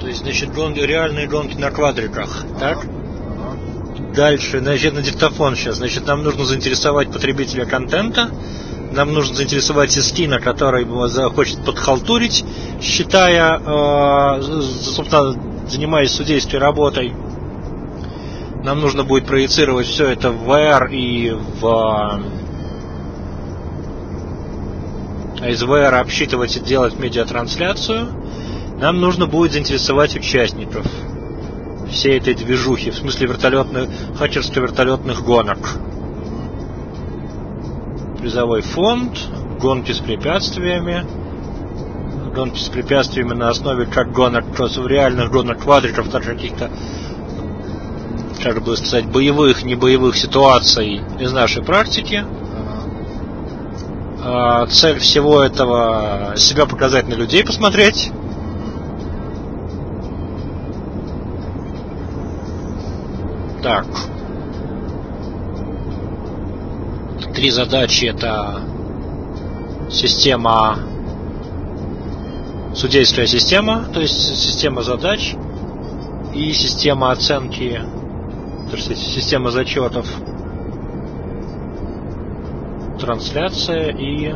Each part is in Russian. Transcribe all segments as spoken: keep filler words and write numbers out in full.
То есть, значит, гонки, реальные гонки на квадриках, ага. Так? Ага. Дальше, значит, на диктофон сейчас. Значит, нам нужно заинтересовать потребителя контента. Нам нужно заинтересовать Искина, который захочет подхалтурить, считая, э, собственно, занимаясь судейской работой. Нам нужно будет проецировать все это в ви ар и в... из ви ар обсчитывать и делать медиатрансляцию. Нам нужно будет заинтересовать участников всей этой движухи, в смысле вертолетных, хакерско-вертолетных гонок. Призовой фонд, гонки с препятствиями, гонки с препятствиями на основе как гонок, реальных гонок квадриков, так каких-то, как бы сказать, боевых, небоевых ситуаций из нашей практики. Цель всего этого — себя показать, на людей посмотреть. Так. Три задачи — это система, судейская система, то есть система задач и система оценки, то есть система зачетов, трансляция и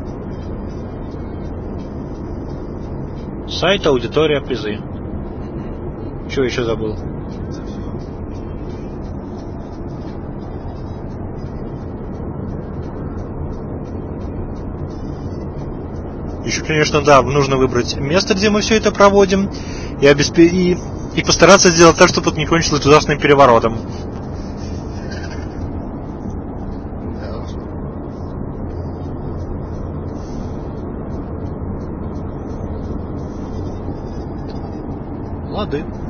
сайт, аудитория, призы. Что еще забыл? Еще, конечно, да, нужно выбрать место, где мы все это проводим, и, обесп... и... и постараться сделать так, чтобы это не кончилось ужасным переворотом. Лады.